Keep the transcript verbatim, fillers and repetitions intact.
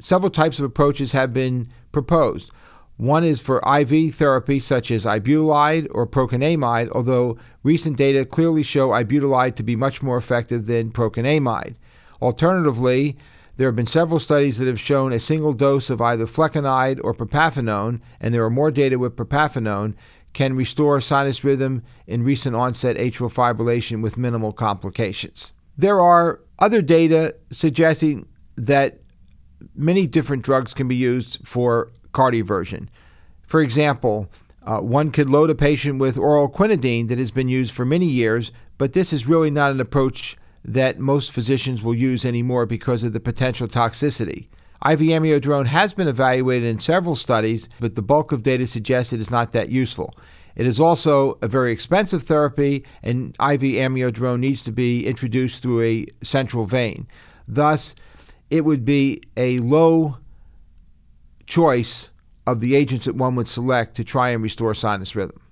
several types of approaches have been proposed. One is for I V therapy, such as ibutylide or procainamide, although recent data clearly show ibutylide to be much more effective than procainamide. Alternatively, there have been several studies that have shown a single dose of either flecainide or propafenone, and there are more data with propafenone, can restore sinus rhythm in recent onset atrial fibrillation with minimal complications. There are other data suggesting that many different drugs can be used for cardioversion. For example, uh, one could load a patient with oral quinidine that has been used for many years, but this is really not an approach that most physicians will use anymore because of the potential toxicity. I V amiodarone has been evaluated in several studies, but the bulk of data suggests it is not that useful. It is also a very expensive therapy, and I V amiodarone needs to be introduced through a central vein. Thus, it would be a low choice of the agents that one would select to try and restore sinus rhythm.